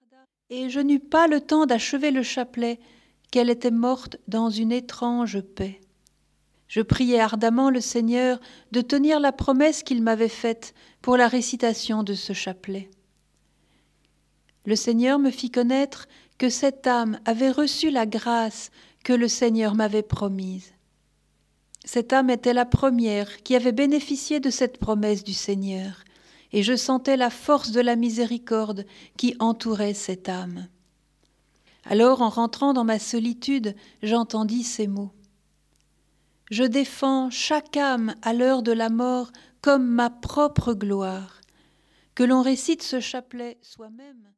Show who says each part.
Speaker 1: et je n'eus pas le temps d'achever le chapelet qu'elle était morte dans une étrange paix. Je priai ardemment le Seigneur de tenir la promesse qu'il m'avait faite pour la récitation de ce chapelet. Le Seigneur me fit connaître que cette âme avait reçu la grâce que le Seigneur m'avait promise. Cette âme était la première qui avait bénéficié de cette promesse du Seigneur, et je sentais la force de la miséricorde qui entourait cette âme. Alors, en rentrant dans ma solitude, j'entendis ces mots. « Je défends chaque âme à l'heure de la mort comme ma propre gloire. Que l'on récite ce chapelet soi-même